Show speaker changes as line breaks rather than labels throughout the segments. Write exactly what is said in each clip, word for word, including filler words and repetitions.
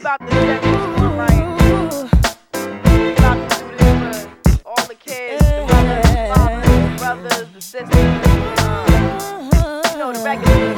about to set this one right. We about to do this for all the kids, the brothers, the fathers, the brothers, the sisters. Uh, you know, the regular.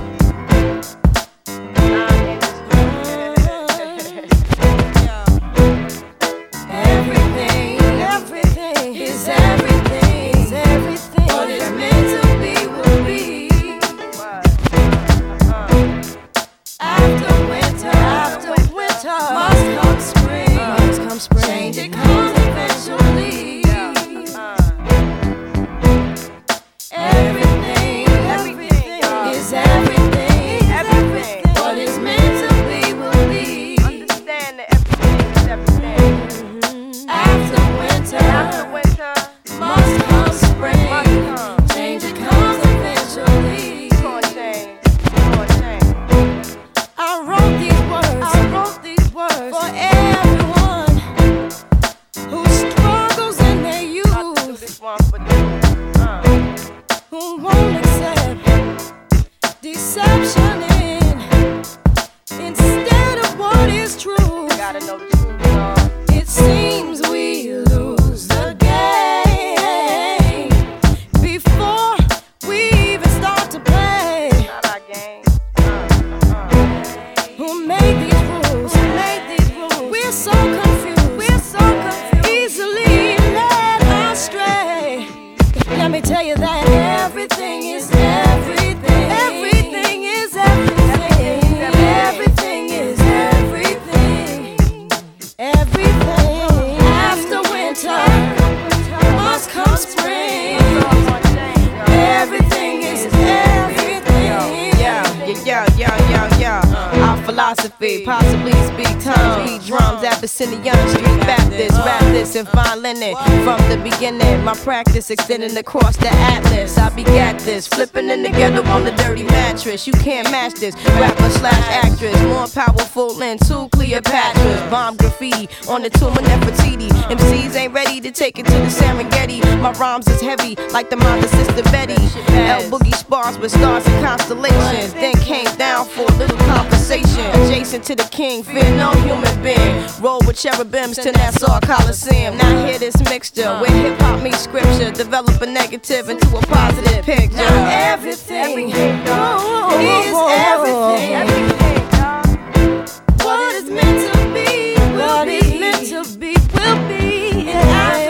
Possibly speak tongues, beat drums, Abyssinian Street Baptist, rap this and fine linen. From the beginning, my practice extending across the atlas. I begat this, flipping in the ghetto on the dirty mattress. You can't match this, rapper slash actress, more powerful than two Cleopatras. Bomb graffiti on the tomb of Nefertiti. M Cs ain't ready to take it to the Serengeti. My rhymes is heavy like the mother sister Betty. L Boogie spars with stars and constellations. Then came down for a little conversation. Adjacent to the king, fear no human being. Roll with cherubims to Nassau Coliseum. Now hear this mixture where hip hop meets scripture. Develop a negative into a positive picture.
Now everything, everything oh, is everything. Everything, y'all.
What is meant to be, will be. Meant to be, will be. And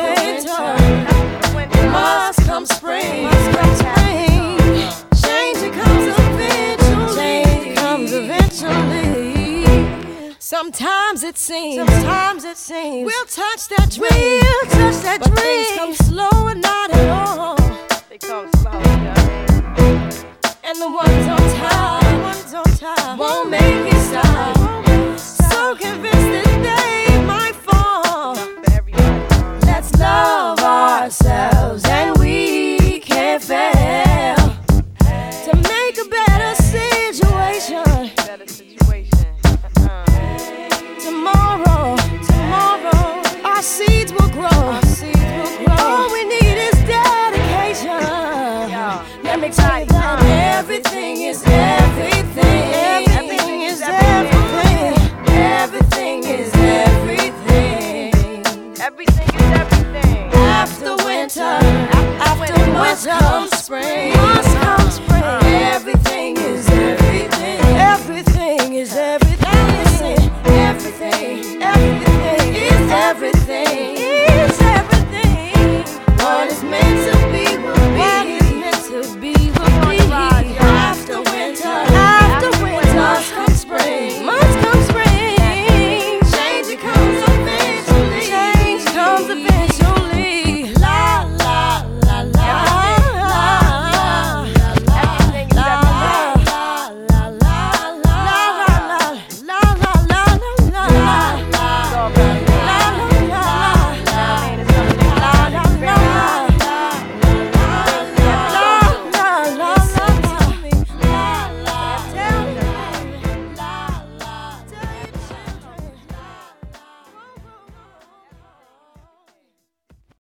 after winter, must come spring. Must come spring. Change it comes eventually. Change it comes eventually. Sometimes it seems, sometimes it seems we'll touch that dream, we'll touch that but dream. Things come slow and not at all.
They come slow, you know what I mean?
And the ones on top, the ones on top won't